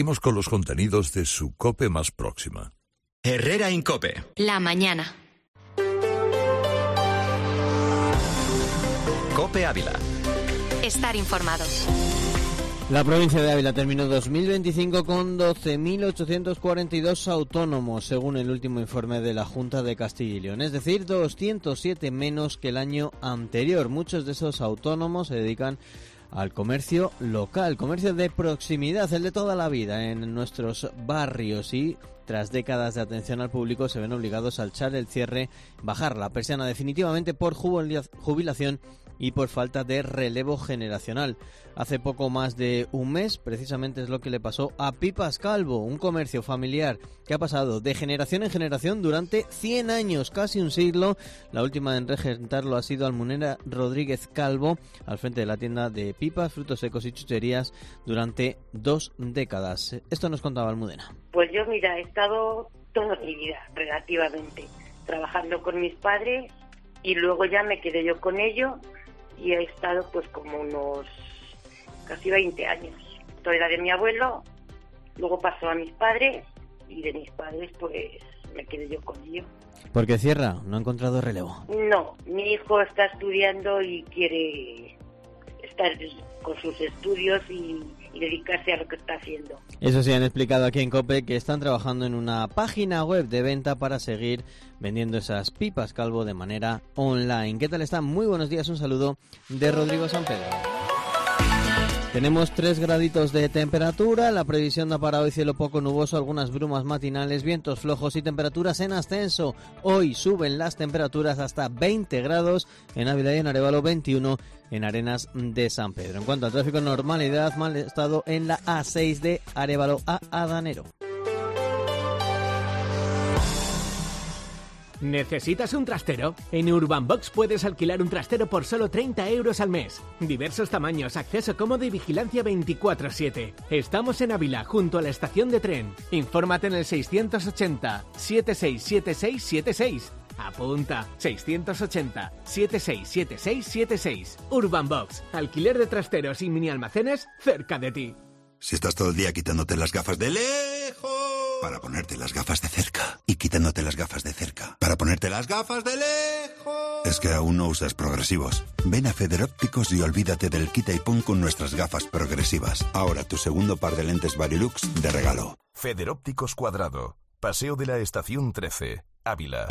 Seguimos con los contenidos de su COPE más próxima. Herrera Incope. La mañana. COPE Ávila. Estar informados. La provincia de Ávila terminó 2025 con 12.842 autónomos, según el último informe de la Junta de Castilla y León. Es decir, 207 menos que el año anterior. Muchos de esos autónomos se dedican al comercio local, comercio de proximidad, el de toda la vida en nuestros barrios, y tras décadas de atención al público se ven obligados a echar el cierre, bajar la persiana definitivamente por jubilación y por falta de relevo generacional. Hace poco más de un mes, precisamente, es lo que le pasó a Pipas Calvo, un comercio familiar que ha pasado de generación en generación durante 100 años, casi un siglo. La última en regentarlo ha sido Almunera Rodríguez Calvo, al frente de la tienda de pipas, frutos secos y chucherías durante 2 décadas. Esto nos contaba Almudena. Pues yo, mira, he estado toda mi vida, relativamente, trabajando con mis padres, y luego ya me quedé yo con ellos, y he estado pues como unos casi 20 años. Esto era de mi abuelo, luego pasó a mis padres, y de mis padres pues me quedé yo con ellos. ¿Por qué cierra? ¿No ha encontrado relevo? No, mi hijo está estudiando y quiere estar con sus estudios y dedicarse a lo que está haciendo. Eso sí, han explicado aquí en COPE que están trabajando en una página web de venta para seguir vendiendo esas pipas Calvo de manera online. ¿Qué tal están? Muy buenos días, un saludo de Rodrigo San Pedro. Tenemos 3 graditos de temperatura, la previsión da para hoy cielo poco nuboso, algunas brumas matinales, vientos flojos y temperaturas en ascenso. Hoy suben las temperaturas hasta 20 grados en Ávila y en Arévalo, 21 en Arenas de San Pedro. En cuanto al tráfico, normalidad, mal estado en la A6 de Arévalo a Adanero. ¿Necesitas un trastero? En Urban Box puedes alquilar un trastero por solo 30 euros al mes. Diversos tamaños, acceso cómodo y vigilancia 24/7. Estamos en Ávila, junto a la estación de tren. Infórmate en el 680 767676. Apunta, 680 767676. Urban Box, alquiler de trasteros y mini almacenes cerca de ti. Si estás todo el día quitándote las gafas de lejos para ponerte las gafas de cerca, y quitándote las gafas de cerca para ponerte las gafas de lejos, es que aún no usas progresivos. Ven a Federópticos y olvídate del quita y pon con nuestras gafas progresivas. Ahora tu segundo par de lentes Varilux de regalo. Federópticos Cuadrado, Paseo de la Estación 13, Ávila.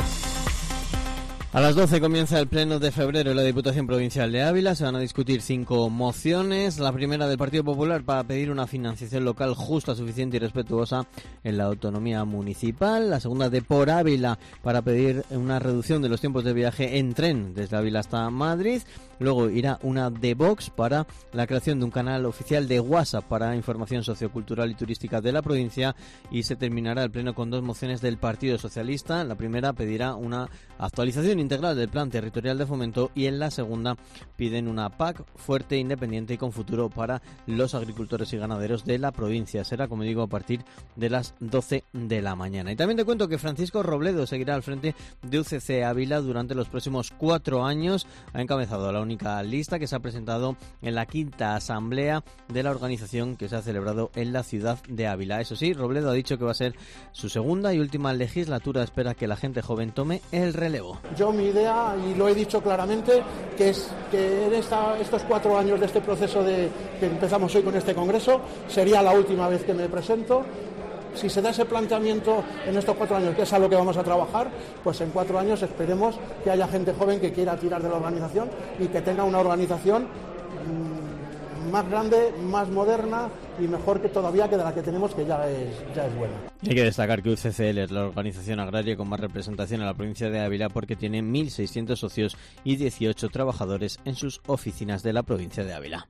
A las 12 comienza el pleno de febrero en la Diputación Provincial de Ávila. Se van a discutir 5 mociones. La primera del Partido Popular para pedir una financiación local justa, suficiente y respetuosa en la autonomía municipal. La segunda de Por Ávila para pedir una reducción de los tiempos de viaje en tren desde Ávila hasta Madrid. Luego irá una de Vox para la creación de un canal oficial de WhatsApp para información sociocultural y turística de la provincia. Y se terminará el pleno con 2 mociones del Partido Socialista. La primera pedirá una actualización integral del Plan Territorial de Fomento, y en la segunda piden una PAC fuerte, independiente y con futuro para los agricultores y ganaderos de la provincia. Será, como digo, a partir de las 12 de la mañana. Y también te cuento que Francisco Robledo seguirá al frente de UCC Ávila durante los próximos 4 años. Ha encabezado la única lista que se ha presentado en la 5ª asamblea de la organización que se ha celebrado en la ciudad de Ávila. Eso sí, Robledo ha dicho que va a ser su segunda y última legislatura. Espera que la gente joven tome el relevo. Mi idea, y lo he dicho claramente, que es que en estos 4 años de este proceso que empezamos hoy con este congreso, sería la última vez que me presento. Si se da ese planteamiento en estos 4 años, que es a lo que vamos a trabajar, pues en 4 años esperemos que haya gente joven que quiera tirar de la organización y que tenga una organización más grande, más moderna y mejor que todavía que de la que tenemos, que ya es buena. Hay que destacar que UCCL es la organización agraria con más representación en la provincia de Ávila, porque tiene 1.600 socios y 18 trabajadores en sus oficinas de la provincia de Ávila.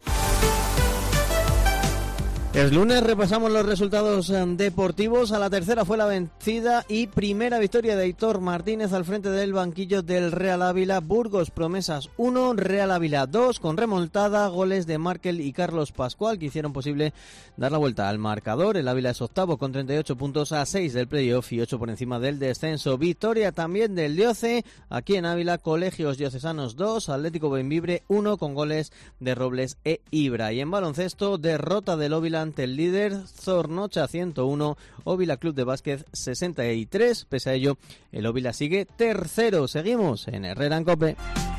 El lunes repasamos los resultados deportivos. A la tercera fue la vencida y primera victoria de Aitor Martínez al frente del banquillo del Real Ávila. Burgos Promesas 1, Real Ávila 2, con remontada, goles de Markel y Carlos Pascual, que hicieron posible dar la vuelta al marcador. El Ávila es octavo con 38 puntos, a 6 del playoff y 8 por encima del descenso. Victoria también del Dioce, aquí en Ávila, Colegios Diocesanos 2, Atlético Bembibre 1, con goles de Robles e Ibra. Y en baloncesto, derrota del Óvila ante el líder Zornocha 101, Óvila Club de Básquet 63. Pese a ello, el Óvila sigue tercero. Seguimos en Herrera en COPE.